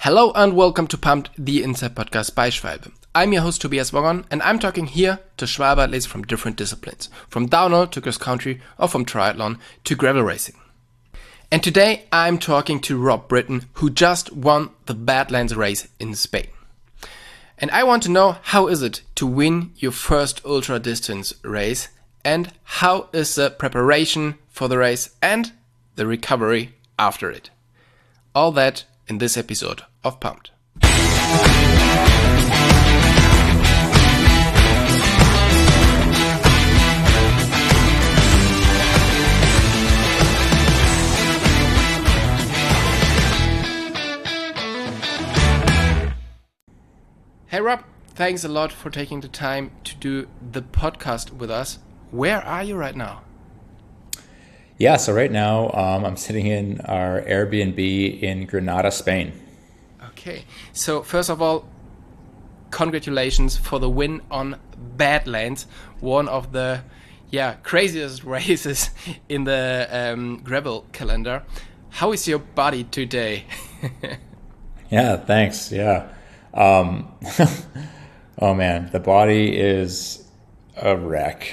Hello and welcome to Pumped, the Inside Podcast by Schwalbe. I'm your host Tobias Wongon and I'm talking here to Schwalbe athletes from different disciplines, from downhill to cross country or from triathlon to gravel racing. And today I'm talking to Rob Britton, who just won the Badlands race in Spain. And I want to know, how is it to win your first ultra distance race, and how is the preparation for the race and the recovery after it? All that in this episode of Pumped. Hey Rob, thanks a lot for taking the time to do the podcast with us. Where are you right now? Yeah, so right now I'm sitting in our Airbnb in Granada, Spain. Okay, so first of all, congratulations for the win on Badlands, one of the craziest races in the gravel calendar. How is your body today? Yeah, thanks. Yeah. Oh man, the body is a wreck.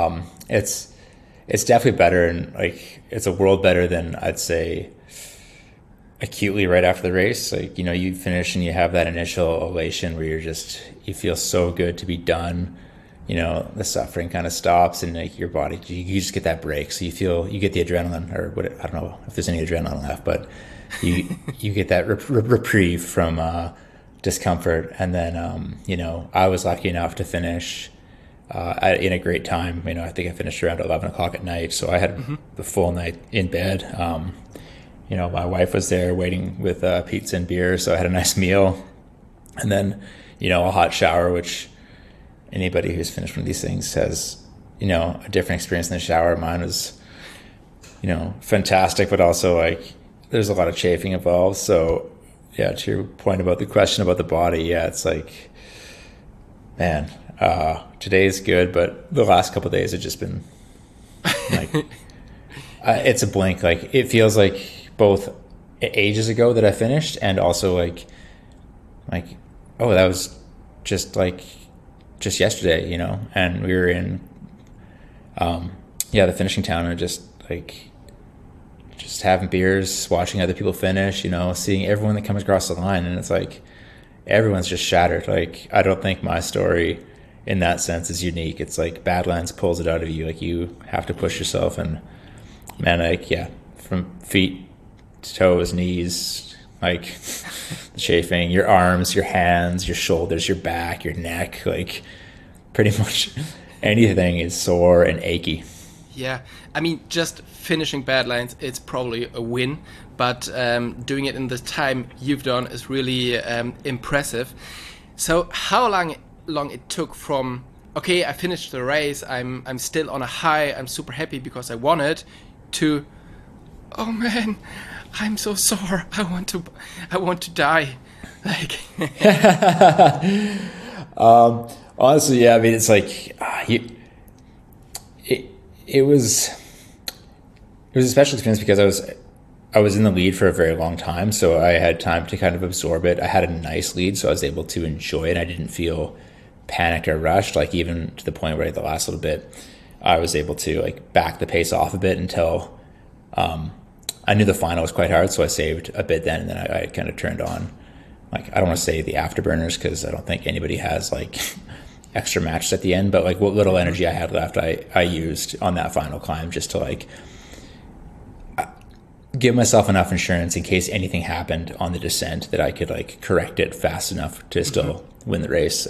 It's definitely better, and it's a world better than I'd say acutely right after the race. You finish and you have that initial elation where you feel so good to be done. The suffering kind of stops and your body, you just get that break. So you get the adrenaline, or what, I don't know if there's any adrenaline left, but you get that reprieve from discomfort. And then, I was lucky enough to finish in a great time. I think I finished around 11 o'clock at night. So I had the full night in bed. My wife was there waiting with pizza and beer. So I had a nice meal, and then, a hot shower, which anybody who's finished one of these things has, a different experience in the shower. Mine was, fantastic, but also there's a lot of chafing involved. So yeah, to your point about the question about the body, it's man, today's good, but the last couple of days have just been it's a blink. It feels like both ages ago that I finished, and also oh, that was just yesterday, and we were in the finishing town, and just having beers, watching other people finish, seeing everyone that comes across the line, and it's everyone's just shattered. I don't think my story in that sense is unique. It's Badlands pulls it out of you. You have to push yourself, and man, from feet to toes, knees, the chafing, your arms, your hands, your shoulders, your back, your neck, pretty much anything is sore and achy. Yeah, I mean, just finishing Badlands, it's probably a win, but doing it in the time you've done is really impressive. So how long it took from, okay, I finished the race, I'm still on a high, I'm super happy because I won it, to, oh man, I'm so sore, I want to die. Honestly, yeah, I mean, it's it was a special experience because I was in the lead for a very long time, so I had time to kind of absorb it. I had a nice lead, so I was able to enjoy it. I didn't feel panicked or rushed, even to the point where the last little bit I was able to back the pace off a bit until I knew the final was quite hard, so I saved a bit then, and then I kind of turned on, I don't want to say the afterburners because I don't think anybody has extra matches at the end, but what little energy I had left, I used on that final climb just to give myself enough insurance in case anything happened on the descent that I could correct it fast enough to still win the race.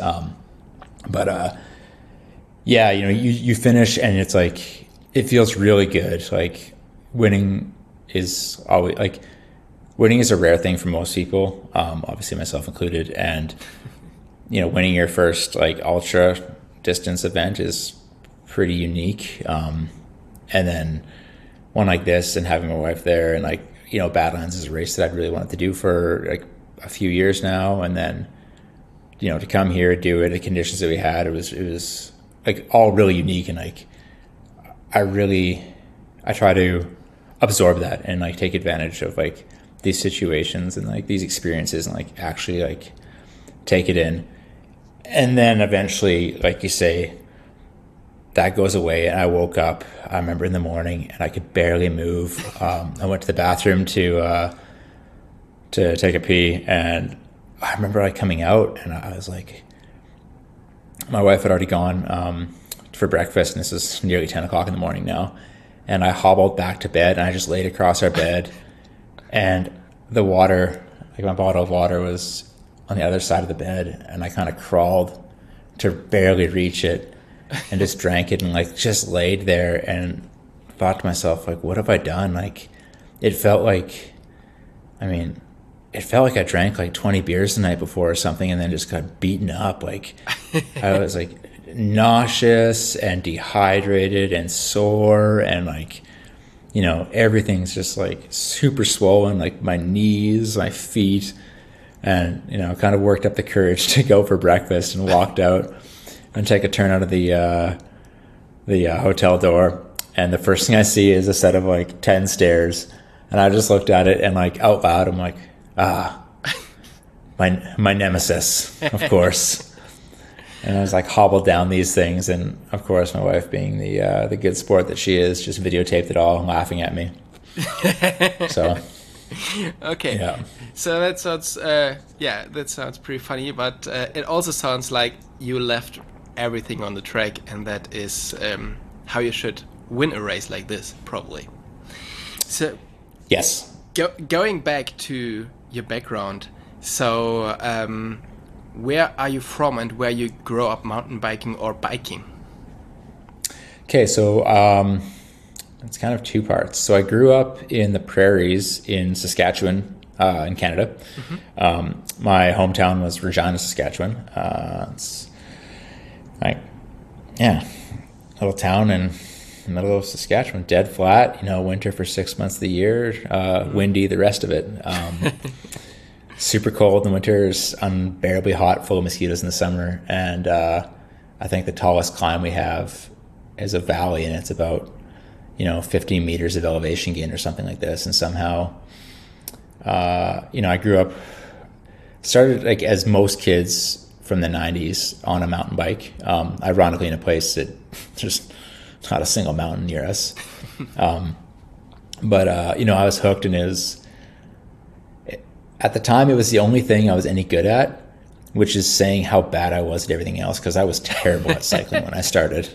You finish and it's it feels really good. Winning is always winning is a rare thing for most people, obviously myself included, and winning your first ultra distance event is pretty unique. And then one like this, and having my wife there, and Badlands is a race that I'd really wanted to do for a few years now, and then to come here, do it, the conditions that we had, it was all really unique, and I try to absorb that and take advantage of these situations and like these experiences and like actually like take it in. And then eventually, like you say, that goes away. And I woke up, I remember in the morning, and I could barely move. I went to the bathroom to take a pee, and I remember like coming out, and I was like, my wife had already gone for breakfast, and this is nearly 10 o'clock in the morning now. And I hobbled back to bed, and I just laid across our bed, and the water, like my bottle of water, was on the other side of the bed, and I kind of crawled to barely reach it and just drank it and like just laid there and thought to myself, like, what have I done? Like, it felt like I drank like 20 beers the night before or something, and then just got beaten up. Like, I was like nauseous and dehydrated and sore, and like, you know, everything's just like super swollen, like my knees, my feet, and, you know, kind of worked up the courage to go for breakfast and walked out and take a turn out of the hotel door. And the first thing I see is a set of like 10 stairs. And I just looked at it and like out loud, I'm like, my nemesis, of course. And I was like hobbled down these things. And of course, my wife, being the good sport that she is, just videotaped it all, laughing at me. So, okay. Yeah. So that sounds, that sounds pretty funny. But it also sounds like you left everything on the track, and that is how you should win a race like this, probably. So, yes. Going back to your background, so where are you from and where you grow up mountain biking or biking? Okay, so it's kind of two parts. So I grew up in the prairies in Saskatchewan, in Canada. Mm-hmm. My hometown was Regina, Saskatchewan. It's like, yeah, little town in the middle of Saskatchewan, dead flat, you know, winter for 6 months of the year, windy the rest of it. Super cold in the winters, unbearably hot, full of mosquitoes in the summer. And I think the tallest climb we have is a valley, and it's about, 15 meters of elevation gain or something like this. And somehow, I grew up, started like as most kids from the 90s on a mountain bike, ironically in a place that there's not a single mountain near us. But I was hooked, and at the time, it was the only thing I was any good at, which is saying how bad I was at everything else, because I was terrible at cycling when I started.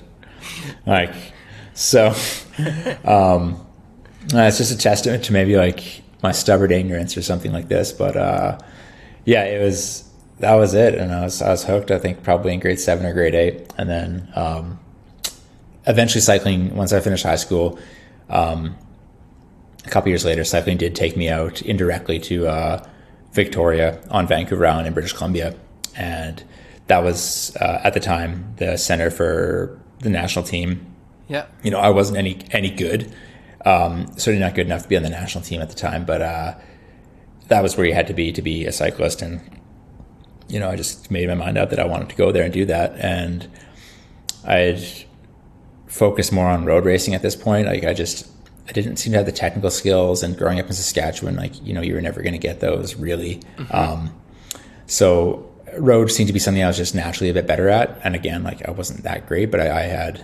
It's just a testament to maybe like my stubborn ignorance or something like this. But that was it, and I was hooked. I think probably in grade 7 or grade 8, and then eventually cycling. Once I finished high school, a couple years later, cycling did take me out indirectly to Victoria on Vancouver Island in British Columbia, and that was at the time the center for the national team. Yeah, I wasn't any good, certainly not good enough to be on the national team at the time, but that was where you had to be a cyclist, and I just made my mind up that I wanted to go there and do that, and I'd focus more on road racing at this point. Like I didn't seem to have the technical skills, and growing up in Saskatchewan, you were never going to get those really. Mm-hmm. So road seemed to be something I was just naturally a bit better at. And again, like I wasn't that great, but I had,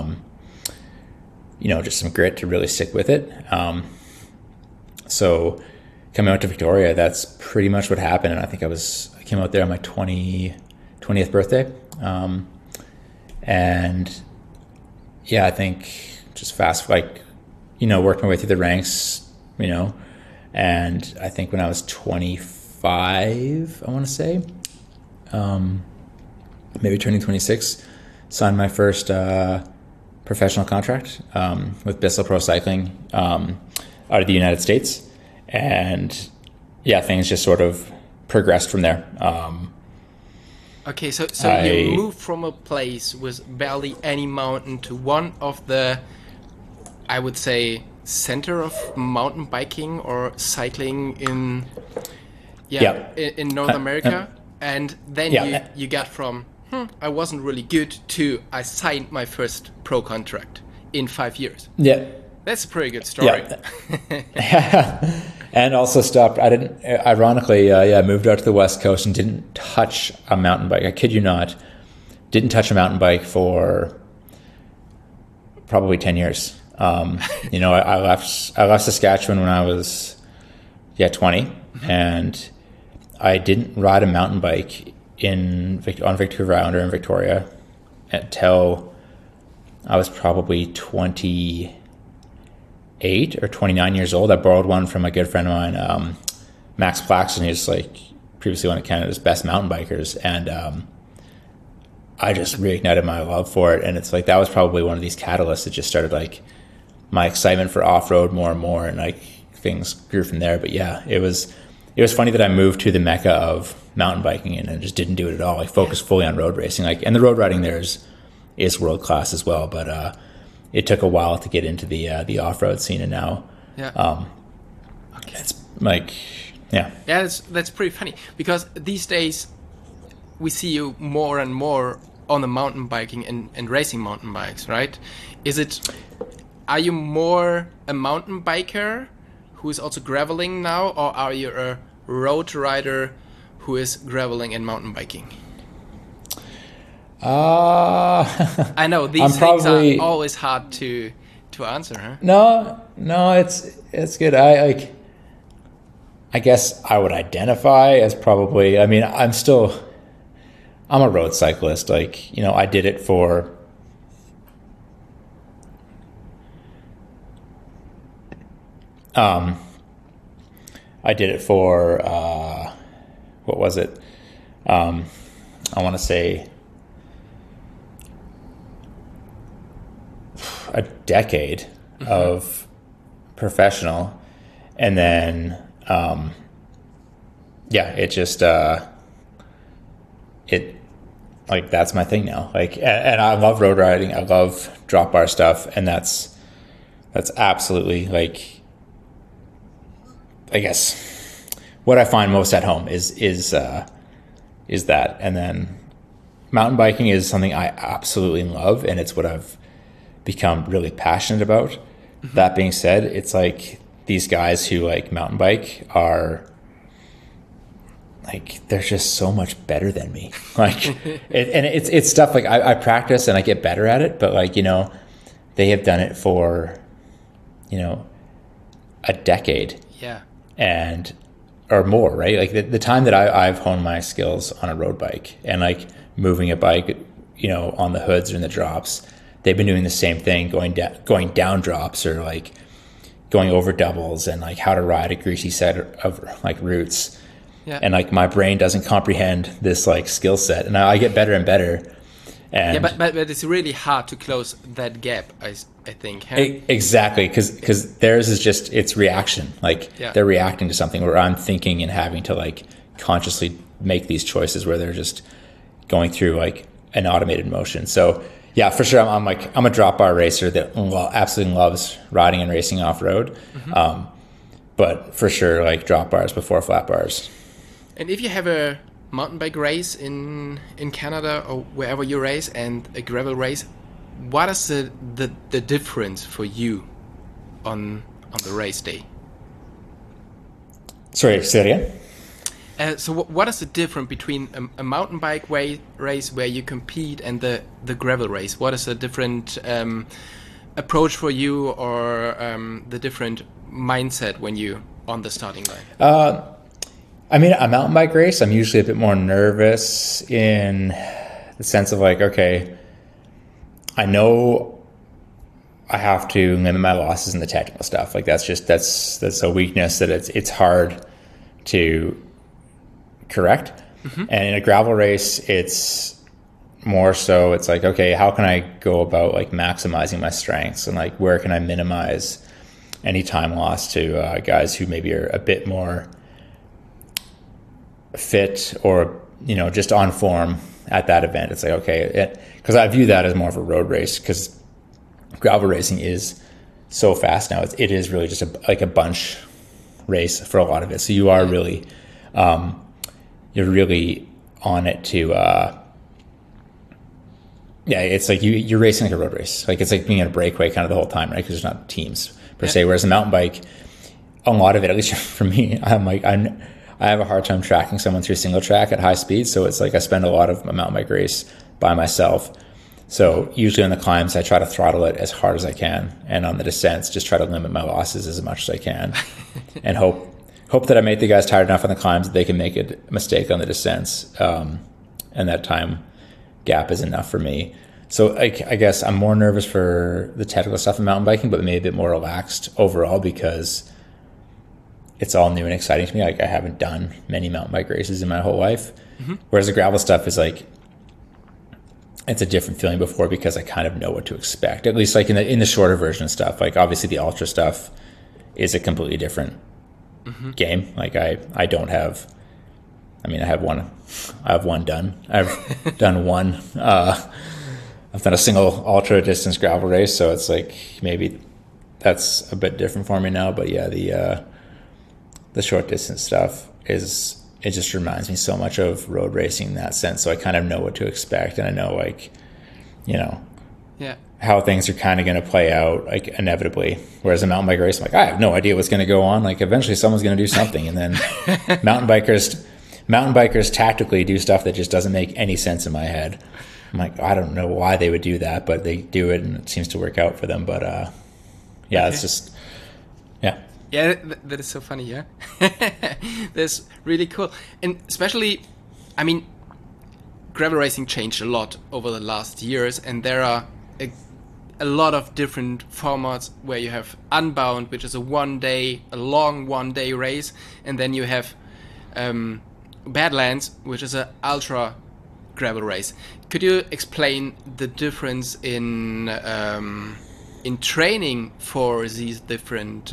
just some grit to really stick with it. So coming out to Victoria, that's pretty much what happened. And I think I came out there on my 20th birthday. And yeah, I think just worked my way through the ranks, and I think when I was 25, I want to say, maybe turning 26, signed my first professional contract with Bissell Pro Cycling out of the United States, and yeah, things just sort of progressed from there. Okay, so you moved from a place with barely any mountain to one of the, I would say, center of mountain biking or cycling in North America, and then you got from I wasn't really good to I signed my first pro contract in 5 years. Yeah, that's a pretty good story. Yeah. And also stopped. I didn't, ironically, moved out to the West Coast and didn't touch a mountain bike. I kid you not, didn't touch a mountain bike for probably 10 years. I left Saskatchewan when I was 20, and I didn't ride a mountain bike on Vancouver Island or in Victoria until I was probably 28 or 29 years old. I borrowed one from a good friend of mine, Max Plaxton, who's like previously one of Canada's best mountain bikers, and I just reignited my love for it. And it's like that was probably one of these catalysts that just started like my excitement for off-road more and more, and like things grew from there. But yeah, it was funny that I moved to the mecca of mountain biking and I just didn't do it at all. I focused fully on road racing, and the road riding there is world class as well. But it took a while to get into the off-road scene, and now it's like that's pretty funny, because these days we see you more and more on the mountain biking and racing mountain bikes, right? Are you more a mountain biker who is also graveling now, or are you a road rider who is graveling and mountain biking? I know these things are always hard to answer, huh? No, it's good. I guess I would identify as probably. I mean, I'm a road cyclist. Like, I did it for. What was it? I want to say a decade of professional, and then it just it like that's my thing now. Like, and I love road riding. I love drop bar stuff, and that's absolutely like. I guess what I find most at home is that, and then mountain biking is something I absolutely love, and it's what I've become really passionate about. Mm-hmm. That being said, it's like these guys who like mountain bike are like they're just so much better than me. Like, it's stuff like I practice and I get better at it, but like they have done it for a decade. Yeah. And or more, right? Like the time that I've honed my skills on a road bike and like moving a bike, on the hoods or in the drops, they've been doing the same thing, going down drops or like going over doubles and like how to ride a greasy set of like routes. Yeah. And like my brain doesn't comprehend this like skill set, and I get better and better. And but it's really hard to close that gap, I think. Huh? Exactly, because theirs is just it's reaction. Like they're reacting to something, where I'm thinking and having to like consciously make these choices where they're just going through like an automated motion. So yeah, for sure, I'm a drop bar racer that absolutely loves riding and racing off road. Mm-hmm. But for sure, like drop bars before flat bars. And if you have a mountain bike race in Canada or wherever you race and a gravel race, what is the difference for you on the race day? Sorry, say it again. So what is the difference between a mountain bike race where you compete and the gravel race? What is the different approach for you, or the different mindset when you on the starting line? I mean, a mountain bike race, I'm usually a bit more nervous in the sense of like, okay, I know I have to limit my losses in the technical stuff. Like that's a weakness that it's hard to correct. Mm-hmm. And in a gravel race, it's more so it's like, okay, how can I go about like maximizing my strengths, and like where can I minimize any time loss to guys who maybe are a bit more fit or just on form at that event. It's like, okay, because I view that as more of a road race, because gravel racing is so fast now. It is really just a bunch race for a lot of it. So you are really you're really on it to it's like you're racing like a road race. Like it's like being in a breakaway kind of the whole time, right? Because there's not teams per se. Whereas a mountain bike, a lot of it, at least for me, I have a hard time tracking someone through single track at high speed. So it's like I spend a lot of my mountain bike race by myself. So usually on the climbs, I try to throttle it as hard as I can. And on the descents, just try to limit my losses as much as I can and hope that I make the guys tired enough on the climbs that they can make a mistake on the descents. And that time gap is enough for me. So I guess I'm more nervous for the technical stuff in mountain biking, but maybe a bit more relaxed overall because it's all new and exciting to me. Like I haven't done many mountain bike races in my whole life. Mm-hmm. Whereas the gravel stuff is like, it's a different feeling before because I kind of know what to expect, at least like in the shorter version of stuff. Like obviously the ultra stuff is a completely different game. Like I have one done. I've done one. I've done a single ultra distance gravel race. So it's like, maybe that's a bit different for me now, but yeah, the short distance stuff it just reminds me so much of road racing in that sense. So I kind of know what to expect, and I know how things are kind of going to play out like inevitably. Whereas a mountain bike race, I'm like, I have no idea what's going to go on. Like eventually someone's going to do something. And then mountain bikers tactically do stuff that just doesn't make any sense in my head. I'm like, I don't know why they would do that, but they do it and it seems to work out for them. But it's just, yeah. Yeah, that is so funny, yeah. That's really cool. And especially, I mean, gravel racing changed a lot over the last years, and there are a lot of different formats where you have Unbound, which is a long one-day race, and then you have Badlands, which is an ultra gravel race. Could you explain the difference in training for these different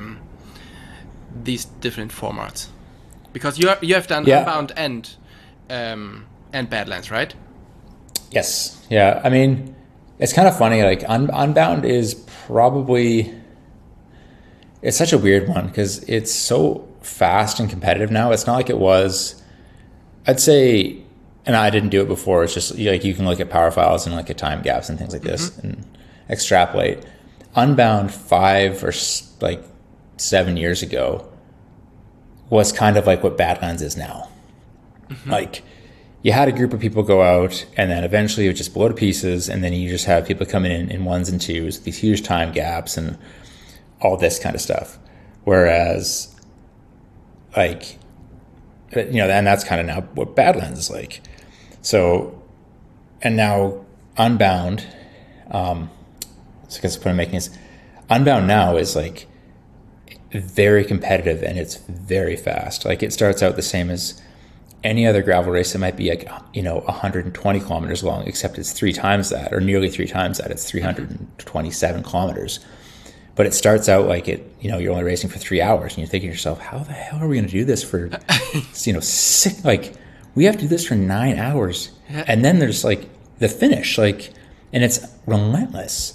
formats? Because you have done Unbound and Badlands, right? Yes. Yeah. I mean, it's kind of funny. Like Unbound is probably, it's such a weird one because it's so fast and competitive now. It's not like it was, I'd say, and I didn't do it before. It's just like you can look at power files and look at time gaps and things like this and extrapolate. Unbound 5 or 7 years ago was kind of like what Badlands is now. Like you had a group of people go out and then eventually it would just blow to pieces, and then you just have people coming in ones and twos, these huge time gaps and all this kind of stuff. Whereas and that's kind of now what Badlands is like. So, and now Unbound, so I guess the point I'm making is Unbound now is like very competitive and it's very fast. Like it starts out the same as any other gravel race that might be like, 120 kilometers long, except it's 3 times that, or nearly 3 times that. It's 327 kilometers. But it starts out like you're only racing for 3 hours, and you're thinking to yourself, how the hell are we going to do this for, 6, like we have to do this for 9 hours. Yeah. And then there's like the finish, like, and it's relentless.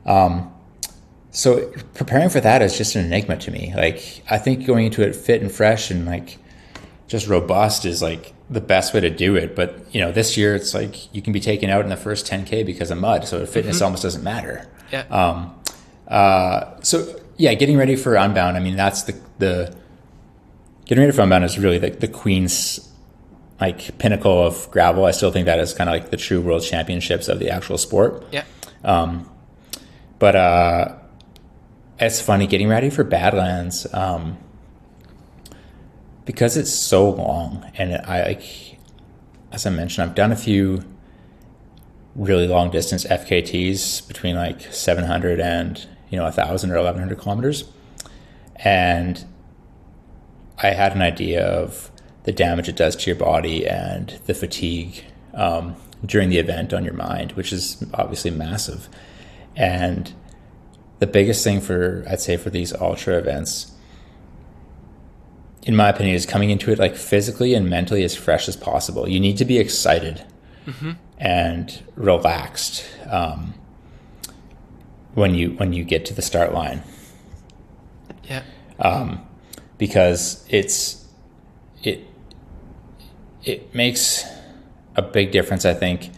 So preparing for that is just an enigma to me. Like, I think going into it fit and fresh and like just robust is like the best way to do it. But, this year it's like you can be taken out in the first 10K because of mud. So fitness almost doesn't matter. Yeah. So yeah, getting ready for Unbound. I mean, that's the getting ready for Unbound is really the Queen's like pinnacle of gravel. I still think that is kind of like the true world championships of the actual sport. Yeah. But it's funny getting ready for Badlands, because it's so long, and as I mentioned, I've done a few really long distance FKTs between like 700 and 1,000 or 1,100 kilometers, and I had an idea of the damage it does to your body and the fatigue during the event on your mind, which is obviously massive. And the biggest thing for these ultra events, in my opinion, is coming into it like physically and mentally as fresh as possible. You need to be excited and relaxed when you get to the start line. Yeah. Because it makes a big difference, I think,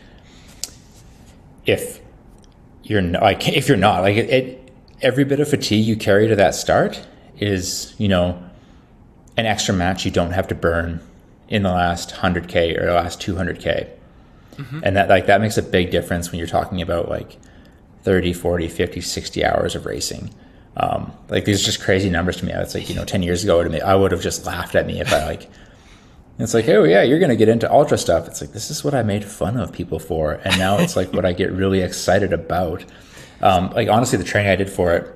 if you're not, every bit of fatigue you carry to that start is, you know, an extra match you don't have to burn in the last 100K or the last 200K. And that makes a big difference when you're talking about like 30, 40, 50, 60 hours of racing. Like these are just crazy numbers to me. It's like, you know, 10 years ago, I would have just laughed at me if I like, it's like, oh yeah, you're going to get into ultra stuff. It's like, this is what I made fun of people for. And now it's like what I get really excited about. Like honestly, the training I did for it,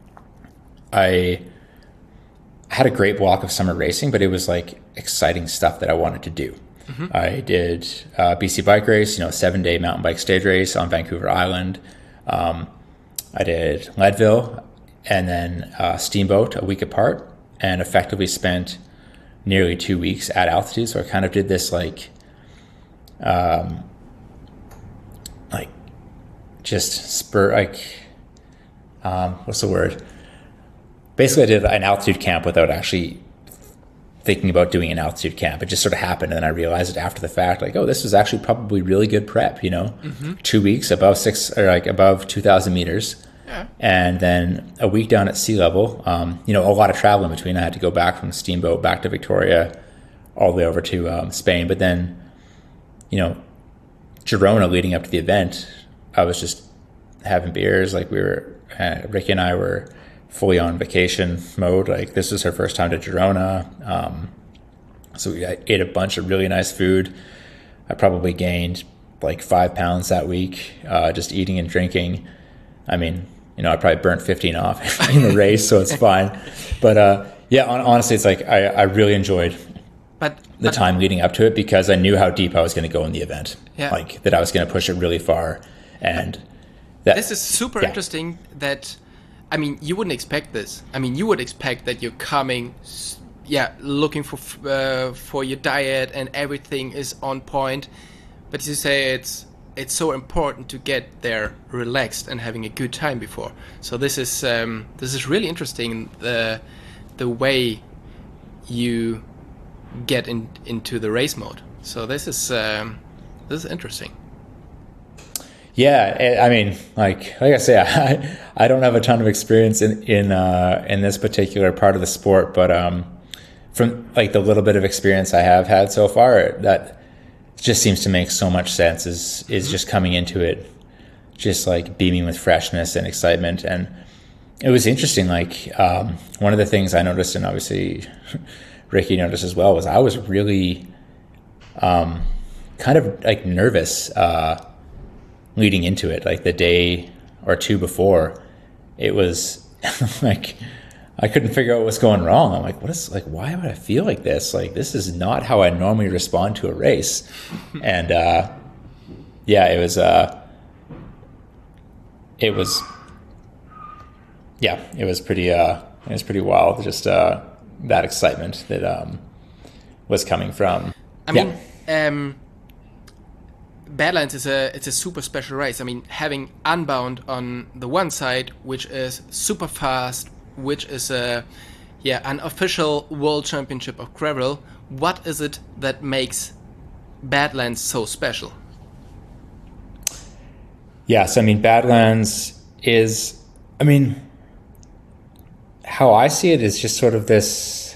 I had a great block of summer racing, but it was like exciting stuff that I wanted to do. I did BC bike race, you know, 7-day mountain bike stage race on Vancouver Island. I did Leadville and then Steamboat a week apart, and effectively spent nearly 2 weeks at altitude. So I kind of did this like just spur, like, what's the word? Basically I did an altitude camp without actually thinking about doing an altitude camp. It just sort of happened, and then I realized it after the fact, like, oh, this was actually probably really good prep, you know. 2 weeks above 2,000 meters, and then a week down at sea level. You know, a lot of travel in between. I had to go back from Steamboat back to Victoria, all the way over to Spain. But then, you know, Girona leading up to the event, I was just having beers. Like Ricky and I were fully on vacation mode. Like this was her first time to Girona. So we ate a bunch of really nice food. I probably gained like 5 pounds that week, just eating and drinking. I mean, you know, I probably burnt 15 off in the race, so it's fine. But yeah, honestly, it's like I really enjoyed the time leading up to it, because I knew how deep I was going to go in the event. Yeah. Like that I was going to push it really far. And this is super interesting that, I mean, you wouldn't expect this. I mean, you would expect that you're coming, looking for your diet and everything is on point. But you say it's so important to get there relaxed and having a good time before. So this is really interesting, the way you get into the race mode. So this is interesting. Yeah, I mean, like I say, I don't have a ton of experience in this particular part of the sport, but from like the little bit of experience I have had so far, that just seems to make so much sense. Is just coming into it, just like beaming with freshness and excitement. And it was interesting. Like one of the things I noticed, and obviously Ricky noticed as well, was I was really kind of like nervous. Leading into it, like the day or two before, it was like I couldn't figure out what's going wrong. I'm like, why would I feel like this? Like, this is not how I normally respond to a race. And it was pretty wild. Just that excitement that was coming from. I mean, Badlands it's a super special race. I mean, having Unbound on the one side, which is super fast, which is an official world championship of gravel. What is it that makes Badlands so special? Yes, I mean, Badlands is, I mean, how I see it is just sort of this,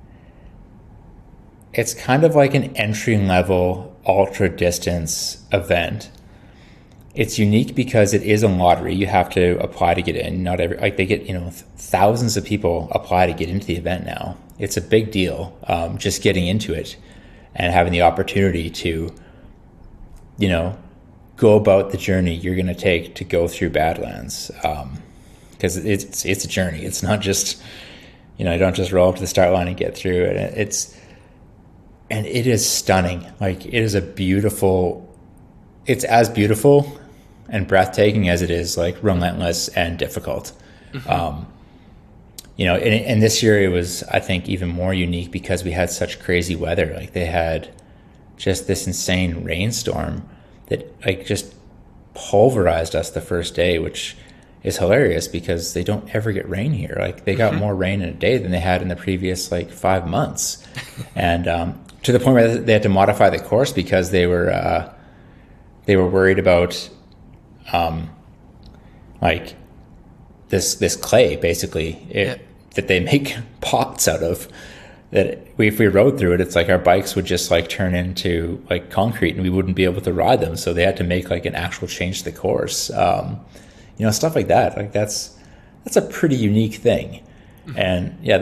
it's kind of like an entry level ultra distance event. It's unique because it is a lottery. You have to apply to get in. Not every, like they get, you know, thousands of people apply to get into the event now. It's a big deal, just getting into it and having the opportunity to, you know, go about the journey you're going to take to go through Badlands. Because it's a journey. It's not just, you know, you don't just roll up to the start line and get through it. And it is stunning. Like, it is it's as beautiful and breathtaking as it is like relentless and difficult. Mm-hmm. You know, and this year it was, I think, even more unique because we had such crazy weather. Like, they had just this insane rainstorm that like just pulverized us the first day, which is hilarious because they don't ever get rain here. Like, they got more rain in a day than they had in the previous like 5 months. And to the point where they had to modify the course because they were worried about like this clay, basically that they make pots out of, that if we rode through it, it's like our bikes would just like turn into like concrete and we wouldn't be able to ride them. So they had to make like an actual change to the course. Stuff like that. Like that's a pretty unique thing. Mm-hmm. And yeah,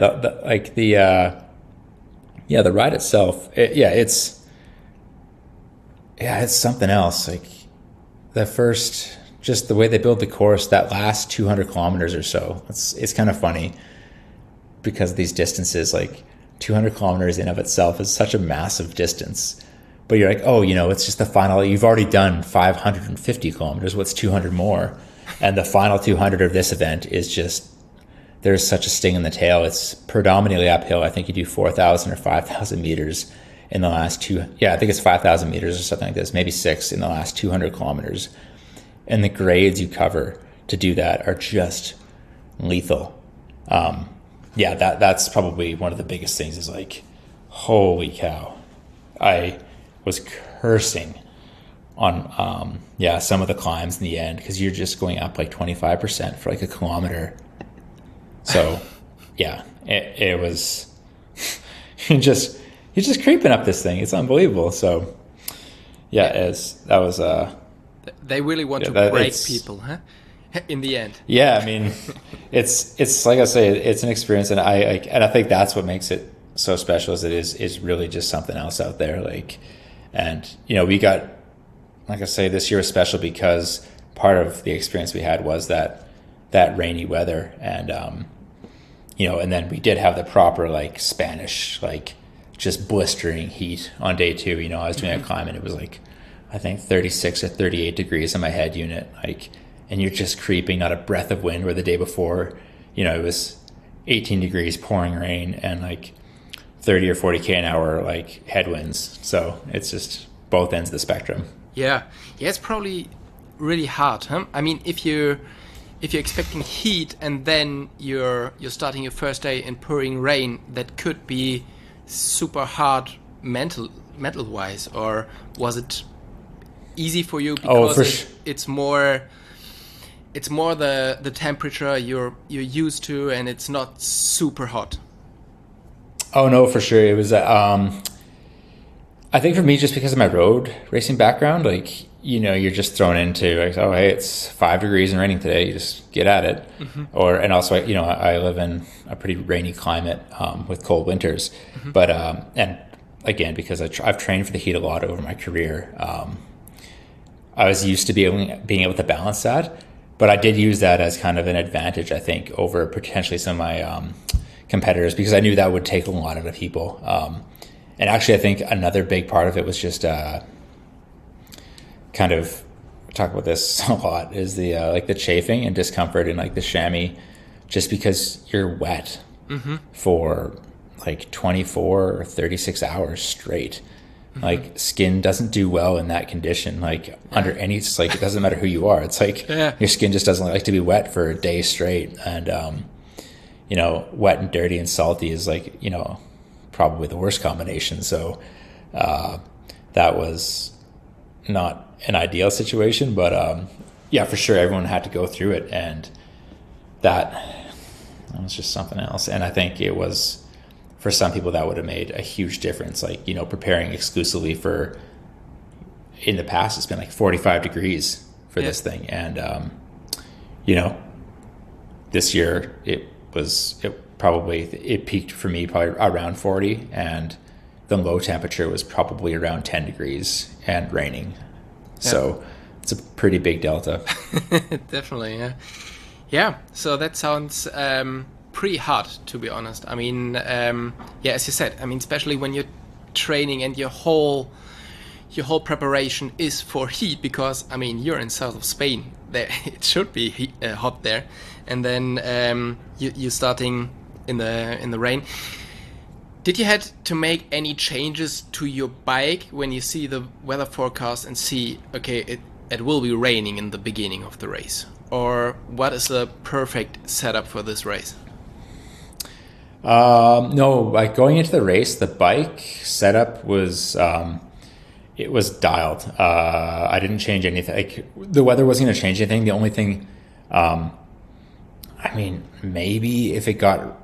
the ride itself, it's something else. Like just the way they build the course, that last 200 kilometers or so, it's kind of funny because these distances, like 200 kilometers in of itself is such a massive distance, but you're like, oh, it's just the final, you've already done 550 kilometers. What's 200 more? And the final 200 of this event is just, there's such a sting in the tail. It's predominantly uphill. I think you do 4,000 or 5,000 meters in the last I think it's 5,000 meters or something like this, maybe 6 in the last 200 kilometers. And the grades you cover to do that are just lethal. That's probably one of the biggest things is like, holy cow. I was cursing on, some of the climbs in the end, because you're just going up like 25% for like a kilometer. So it was, you're just creeping up this thing. It's unbelievable. So that was, they really want to break people, huh? In the end. Yeah, I mean, it's like I say, it's an experience, and I think that's what makes it so special. Is it is really just something else out there. Like, and we got, like I say, this year was special because part of the experience we had was that rainy weather, and and then we did have the proper like Spanish like just blistering heat on day 2. I was doing a climb and it was like, I think 36 or 38 degrees in my head unit, like, and you're just creeping, not a breath of wind, where the day before, it was 18 degrees, pouring rain, and like 30 or 40 k an hour like headwinds. So it's just both ends of the spectrum. Yeah, it's probably really hard, huh? I mean, if you're expecting heat and then you're starting your first day in pouring rain, that could be super hard mental wise. Or was it easy for you because it's more the temperature you're used to, and it's not super hot? Oh no, for sure. It was I think for me, just because of my road racing background, like, you're just thrown into like, oh, hey, it's 5 degrees and raining today, you just get at it. Mm-hmm. And also, I live in a pretty rainy climate with cold winters. Mm-hmm. But and again, because I've trained for the heat a lot over my career, I was used to being able to balance that. But I did use that as kind of an advantage, I think, over potentially some of my competitors, because I knew that would take a lot out of people. And actually, I think another big part of it was just kind of talk about this a lot, is the like the chafing and discomfort in like the chamois, just because you're wet for like 24 or 36 hours straight. Like, skin doesn't do well in that condition. Like, under any, it's like, it doesn't matter who you are. It's like your skin just doesn't like to be wet for a day straight. And wet and dirty and salty is like, probably the worst combination. So that was not an ideal situation, but for sure, everyone had to go through it, and that was just something else. And I think it was, for some people, that would have made a huge difference. Like, preparing exclusively for, in the past, it's been like 45 degrees for this thing. And, this year it peaked for me probably around 40, and the low temperature was probably around 10 degrees and raining. So it's a pretty big delta. Definitely. Yeah. Yeah. So that sounds, pretty hard, to be honest. I mean, as you said, I mean, especially when you're training and your whole preparation is for heat, because I mean, you're in south of Spain. There, it should be hot there, and then you're starting in the rain. Did you had to make any changes to your bike when you see the weather forecast and see, okay, it will be raining in the beginning of the race, or what is the perfect setup for this race? No, like going into the race, the bike setup was, it was dialed. I didn't change anything. Like, the weather wasn't going to change anything. The only thing, I I mean, maybe if it got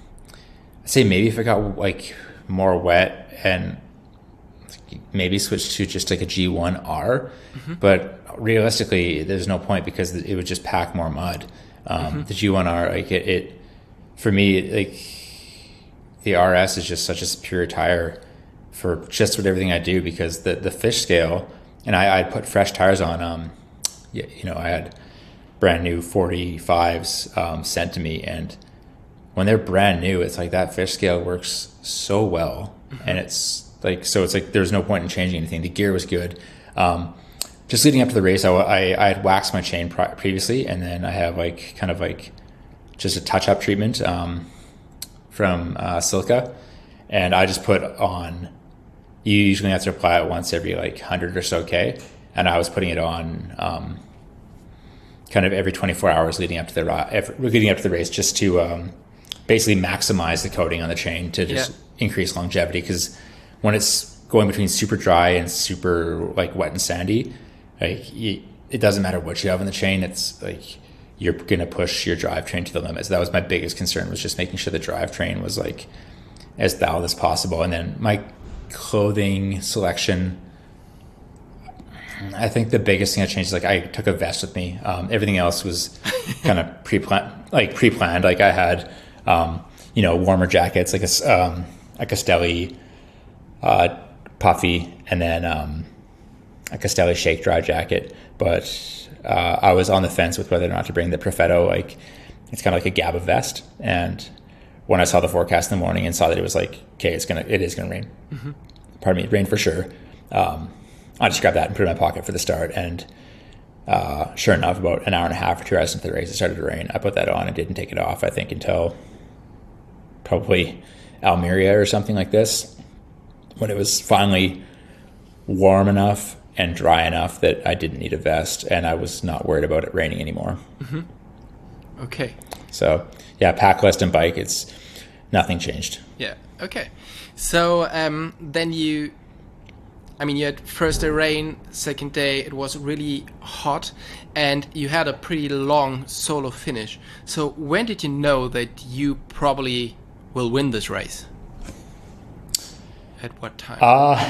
like more wet and maybe switch to just like a G1R, but realistically, there's no point because it would just pack more mud. The G1R, like it for me, like the RS is just such a superior tire for just with everything I do because the fish scale, and I put fresh tires on. I had brand new 45s sent to me, and when they're brand new, it's like that fish scale works so well, and it's like there's no point in changing anything. The gear was good. Just leading up to the race, I had waxed my chain previously, and then I have like kind of like just a touch up treatment from Silica, and I just put on. You usually have to apply it once every like 100 or so K, and I was putting it on kind of every 24 hours leading up to the race, just to basically maximize the coating on the chain to just increase longevity. Because when it's going between super dry and super like wet and sandy, like it doesn't matter what you have on the chain. It's like you're gonna push your drivetrain to the limits. That was my biggest concern, was just making sure the drivetrain was like as valid as possible. And then my clothing selection, I think the biggest thing I changed is like I took a vest with me. Everything else was kind of pre-planned. Like I had, warmer jackets, like a Castelli puffy, and then a Castelli shake dry jacket. But I was on the fence with whether or not to bring the Perfetto. Like it's kind of like a GABA vest. And when I saw the forecast in the morning and saw that it was like, okay, it is gonna rain. Pardon me, rain for sure. I just grabbed that and put it in my pocket for the start, and sure enough, about an hour and a half or 2 hours into the race, it started to rain. I put that on and didn't take it off, I think, until probably Almeria or something like this, when it was finally warm enough and dry enough that I didn't need a vest, and I was not worried about it raining anymore. Okay. So, yeah, pack list and bike, it's nothing changed. Yeah, okay. So then you had first day rain, second day it was really hot, and you had a pretty long solo finish. So when did you know that you probably will win this race? At what time?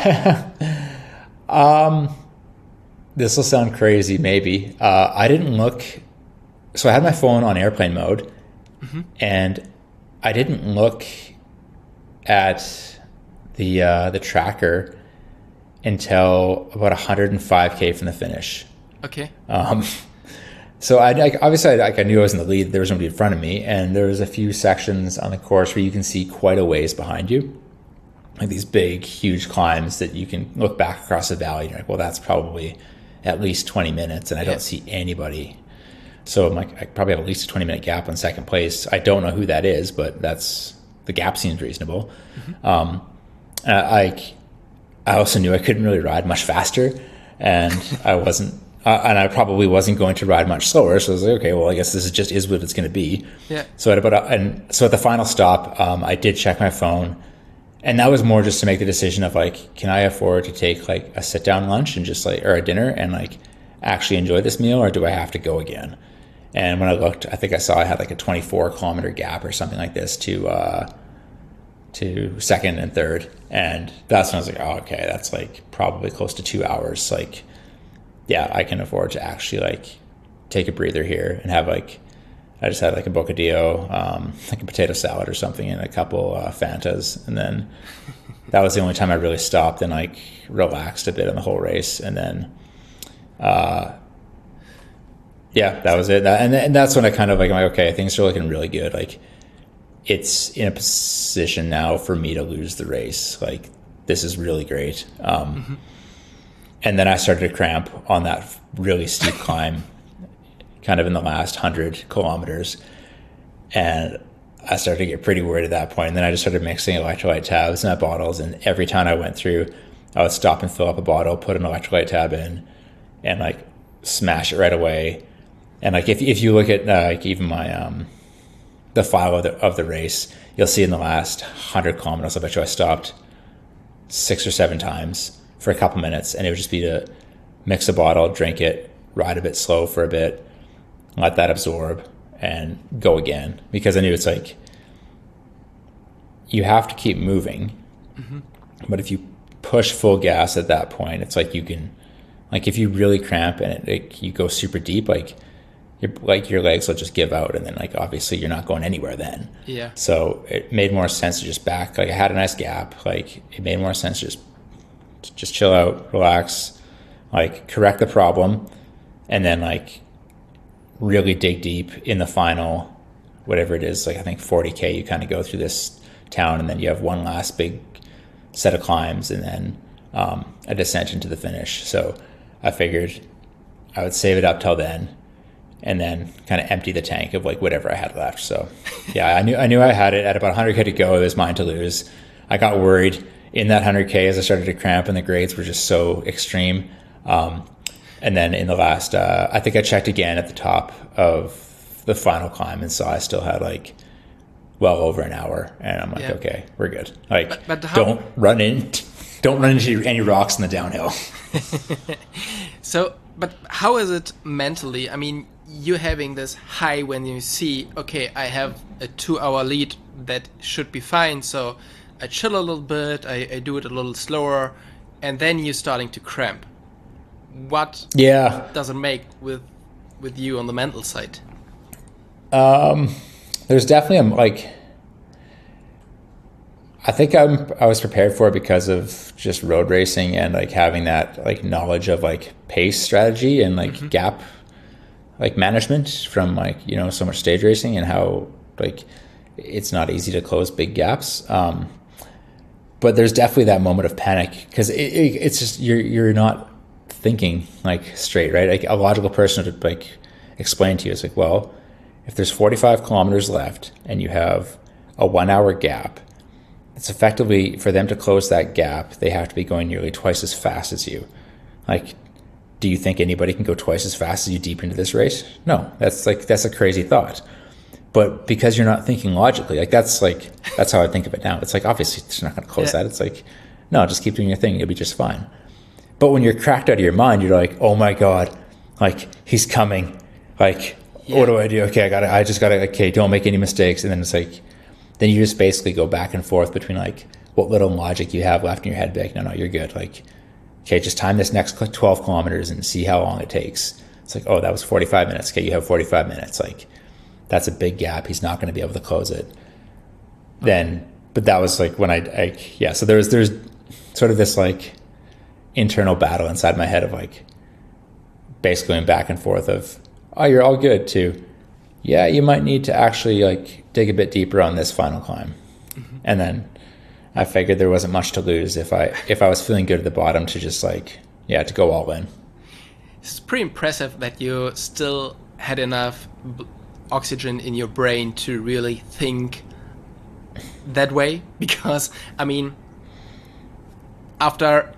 This will sound crazy, maybe. I didn't look. So I had my phone on airplane mode, and I didn't look at the tracker until about 105K from the finish. Okay. So I knew I was in the lead. There was nobody in front of me, and there was a few sections on the course where you can see quite a ways behind you, like these big, huge climbs that you can look back across the valley. And you're like, well, that's probably at least 20 minutes, and I don't see anybody. So I'm like, I probably have at least a 20-minute gap on second place. I don't know who that is, but the gap seems reasonable. I also knew I couldn't really ride much faster, and I probably wasn't going to ride much slower. So I was like, okay, well, I guess this is what it's going to be. Yeah. So at the final stop, I did check my phone, and that was more just to make the decision of like, can I afford to take like a sit down lunch and just like, or a dinner and like actually enjoy this meal, or do I have to go again? And when I looked, I think I saw I had like a 24-kilometer gap or something like this to second and third. And that's when I was like, oh, okay, that's like probably close to 2 hours. Like, yeah, I can afford to actually like take a breather here and have like, I just had like a bocadillo, like a potato salad or something, and a couple Fantas. And then that was the only time I really stopped and like relaxed a bit on the whole race. And then, yeah, that was it. And that's when I kind of like, I'm like, okay, things are looking really good. Like, it's in a position now for me to lose the race. Like, this is really great. And then I started to cramp on that really steep climb, kind of in the last 100 kilometers. And I started to get pretty worried at that point. And then I just started mixing electrolyte tabs in my bottles. And every time I went through, I would stop and fill up a bottle, put an electrolyte tab in, and like smash it right away. And like, if you look at like even my, the file of the race, you'll see in the last 100 kilometers, I bet you I stopped 6 or 7 times for a couple minutes, and it would just be to mix a bottle, drink it, ride a bit slow for a bit, let that absorb, and go again, because I knew it's like you have to keep moving. But if you push full gas at that point, it's like you can, like if you really cramp and you go super deep, like your legs will just give out, and then like obviously you're not going anywhere then. Yeah. So it made more sense to just back. Like I had a nice gap. Like it made more sense to just chill out, relax, like correct the problem, and then like really dig deep in the final, whatever it is. Like I think 40K, you kind of go through this town, and then you have one last big set of climbs, and then a descent into the finish. So I figured I would save it up till then, and then kind of empty the tank of like whatever I had left. So yeah, I knew I had it at about 100K to go. It was mine to lose. I got worried in that 100K as I started to cramp, and the grades were just so extreme. And then in the last, I think I checked again at the top of the final climb and saw I still had like well over an hour, and I'm like, okay, we're good. Like, but don't run into any rocks in the downhill. So, but how is it mentally? I mean, you're having this high when you see, okay, I have a 2-hour lead that should be fine. So I chill a little bit, I do it a little slower, and then you're starting to cramp. What does it make with you on the mental side? There's definitely I think I was prepared for it because of just road racing and like having that like knowledge of like pace strategy and like gap like management from like, you know, so much stage racing and how like it's not easy to close big gaps. But there's definitely that moment of panic because it's just you're not thinking like straight, right? Like a logical person would like explain to you, it's like, well, if there's 45 kilometers left and you have a 1 hour gap, it's effectively for them to close that gap, they have to be going nearly twice as fast as you. Like, do you think anybody can go twice as fast as you deep into this race? No, that's a crazy thought. But because you're not thinking logically, like that's how I think of it now. It's like, obviously it's not going to close that. It's like, no, just keep doing your thing. You'll be just fine. But when you're cracked out of your mind, you're like, oh my God, like he's coming. Like, what do I do? Okay, I just gotta, okay, don't make any mistakes. And then it's like, then you just basically go back and forth between like what little logic you have left in your head. Be like, no, you're good. Like, okay, just time this next 12 kilometers and see how long it takes. It's like, oh, that was 45 minutes. Okay, you have 45 minutes. Like, that's a big gap. He's not going to be able to close it. Then, but that was like when so there's sort of this like internal battle inside my head of like basically going back and forth of, oh, you're all good too. Yeah, you might need to actually like dig a bit deeper on this final climb. And then I figured there wasn't much to lose if I was feeling good at the bottom to just like, to go all in. It's pretty impressive that you still had enough oxygen in your brain to really think that way, because I mean, after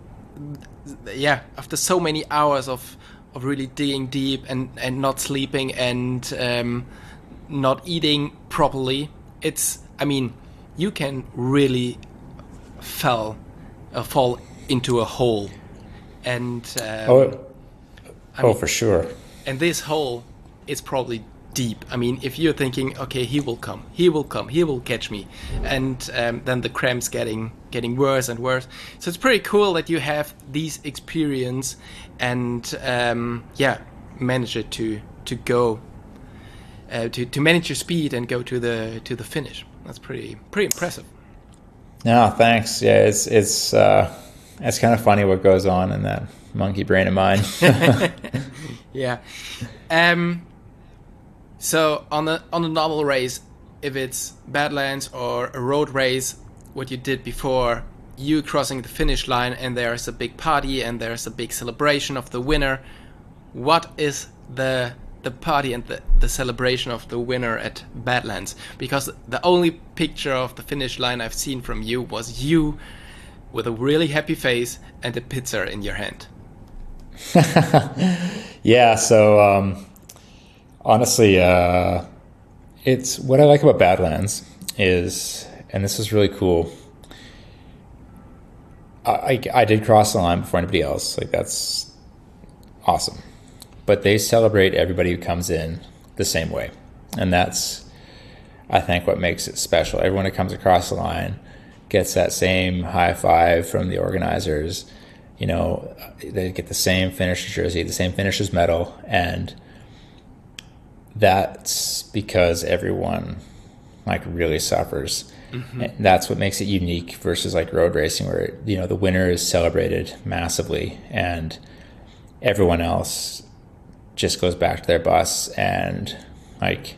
so many hours of really digging deep and not sleeping and not eating properly, you can really fall into a hole, and for sure. And this hole is probably deep. I mean, if you're thinking, okay, he will come, he will catch me, and then the cramps getting worse and worse. So it's pretty cool that you have these experience and manage it to go to manage your speed and go to the finish. That's pretty impressive. No, thanks. Yeah, it's kind of funny what goes on in that monkey brain of mine. Yeah. So on a normal race, if it's Badlands or a road race, what you did before, you crossing the finish line and there's a big party and there's a big celebration of the winner. What is the party and the celebration of the winner at Badlands? Because the only picture of the finish line I've seen from you was you with a really happy face and a pizza in your hand. Yeah, so honestly, it's what I like about Badlands is, and this is really cool, I did cross the line before anybody else. Like, that's awesome. But they celebrate everybody who comes in the same way. And that's, I think, what makes it special. Everyone that comes across the line gets that same high five from the organizers. You know, they get the same finisher's jersey, the same finisher's medal, and that's because everyone like really suffers. And that's what makes it unique versus like road racing, where, you know, the winner is celebrated massively and everyone else just goes back to their bus and like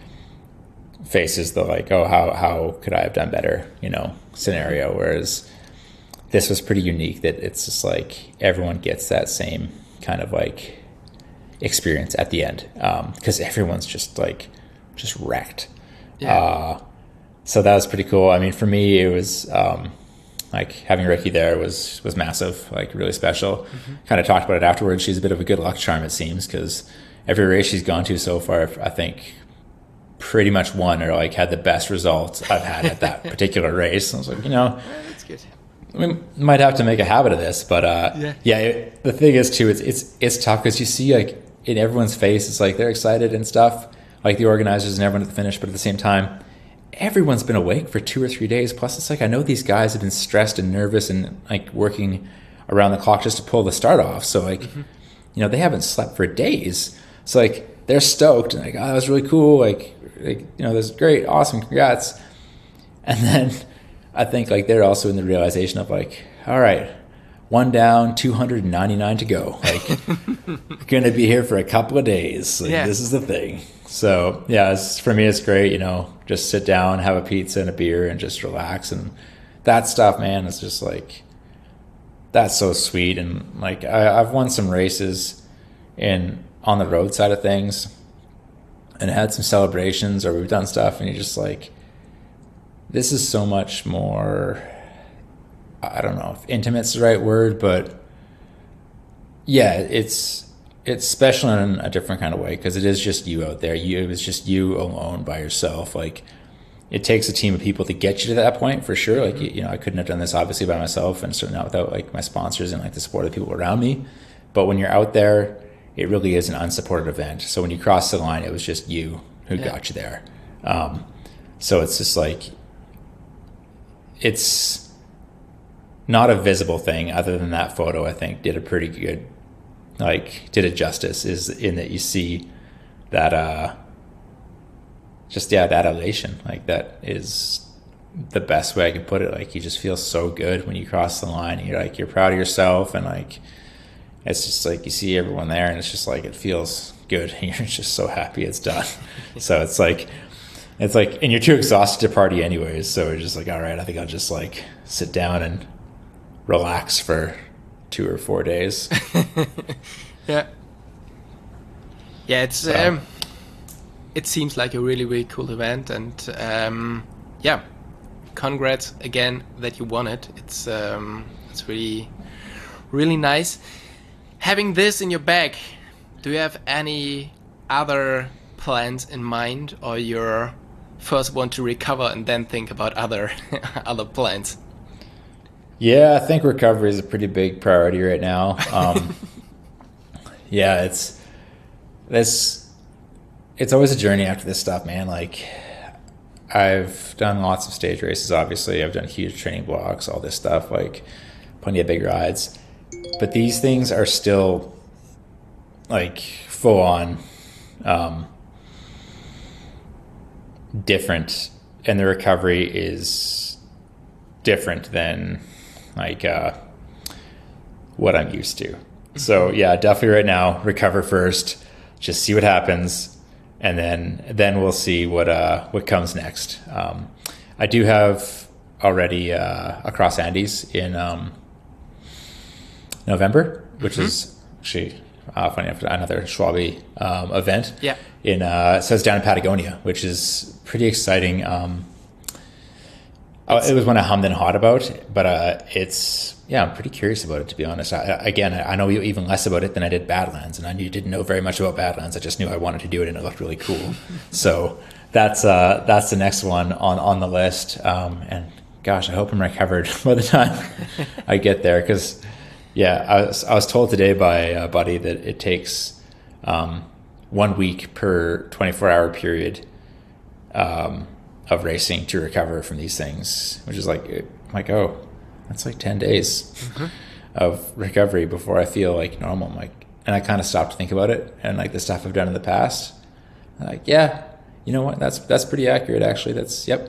faces the like, oh, how could I have done better, you know, scenario. Whereas this was pretty unique, that it's just like everyone gets that same kind of like experience at the end, because everyone's just wrecked. So that was pretty cool. I mean, for me, it was like having Ricky there was massive, like really special. Kind of talked about it afterwards. She's a bit of a good luck charm, it seems, because every race she's gone to so far, I think pretty much won or like had the best results I've had at that particular race. I was like, you know, that's good. We might have to make a habit of this, but the thing is too, it's tough because you see like in everyone's face, it's like they're excited and stuff, like the organizers and everyone at the finish, but at the same time, everyone's been awake for 2 or 3 days. Plus, it's like I know these guys have been stressed and nervous and like working around the clock just to pull the start off. So like, you know, they haven't slept for days. So like they're stoked and like, oh, that was really cool. Like you know, that's great, awesome, congrats. And then I think like they're also in the realization of like, all right, one down, 299 to go. Like, we're gonna be here for a couple of days. Like, this is the thing. So yeah, for me, it's great. You know, just sit down, have a pizza and a beer, and just relax. And that stuff, man, is just like, that's so sweet. And like, I've won some races on the road side of things, and had some celebrations, or we've done stuff, and you're just like, this is so much more, I don't know if intimate's the right word, but yeah, it's special in a different kind of way, because it is just you out there. It was just you alone by yourself. Like, it takes a team of people to get you to that point, for sure. Like, you know, I couldn't have done this obviously by myself, and certainly not without like my sponsors and like the support of the people around me. But when you're out there, it really is an unsupported event. So when you cross the line, it was just you who got you there. So it's just like, it's not a visible thing other than that photo. I think did it justice, is in that you see that that elation. Like, that is the best way I could put it. Like, you just feel so good when you cross the line, and you're proud of yourself, and like, it's just like you see everyone there, and it's just like, it feels good, and you're just so happy it's done. So it's like, and you're too exhausted to party anyways, so it's just like, all right, I think I'll just like sit down and relax for 2 or 4 days. It's it seems like a really, really cool event, and congrats again that you won it. It's really, really nice having this in your bag. Do you have any other plans in mind, or you're first want to recover and then think about other plans? Yeah, I think recovery is a pretty big priority right now. It's always a journey after this stuff, man. Like, I've done lots of stage races, obviously. I've done huge training blocks, all this stuff, like plenty of big rides. But these things are still like full on different, and the recovery is different than like what I'm used to. So yeah, definitely right now, recover first, just see what happens, and then we'll see what comes next. I do have already a Cross Andes in November, which is actually funny enough, another Schwabe event. Yeah. So it's down in Patagonia, which is pretty exciting. It was one I hummed and hawed about, but I'm pretty curious about it, to be honest. I know even less about it than I did Badlands, and I didn't know very much about Badlands. I just knew I wanted to do it, and it looked really cool. So that's the next one on the list. And gosh, I hope I'm recovered by the time I get there, because I was told today by a buddy that it takes 1 1 week per 24-hour period of racing to recover from these things, which is like, I'm like, oh, that's like 10 days of recovery before I feel like normal. I'm like, and I kind of stopped to think about it and like the stuff I've done in the past. I'm like, yeah, you know what? That's pretty accurate, actually. That's yep.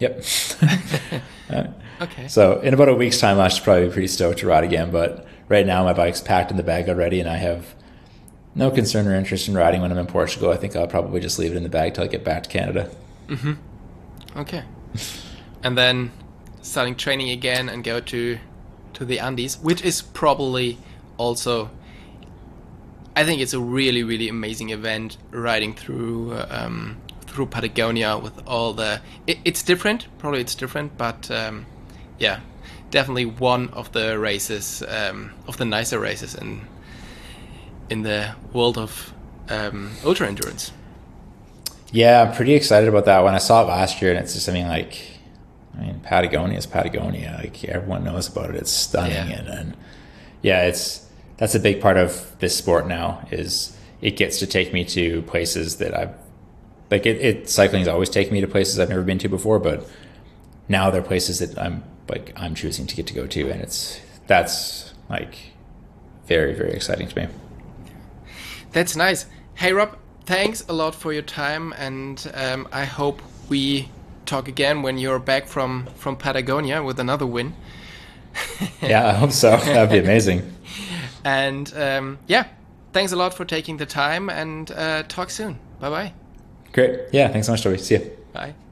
Okay. So in about a week's time, I should probably be pretty stoked to ride again. But right now, my bike's packed in the bag already, and I have no concern or interest in riding when I'm in Portugal. I think I'll probably just leave it in the bag till I get back to Canada. Okay. And then starting training again and go to the Andes, which is probably also, I think it's a really, really amazing event, riding through Patagonia with all the... It's different, but yeah, definitely one of the races, of the nicer races in the world of ultra endurance. Yeah, I'm pretty excited about that. When I saw it last year, and it's just, Patagonia is Patagonia. Like, everyone knows about it. It's stunning. Yeah. And yeah, that's a big part of this sport now, is it gets to take me to places that I've, like, cycling's always taken me to places I've never been to before, but now they're places that I'm choosing to get to go to. And that's like very, very exciting to me. That's nice. Hey, Rob, thanks a lot for your time, and I hope we talk again when you're back from Patagonia with another win. Yeah, I hope so. That'd be amazing. And yeah, thanks a lot for taking the time, and talk soon. Bye-bye. Great. Yeah, thanks so much, Toby. See you. Bye.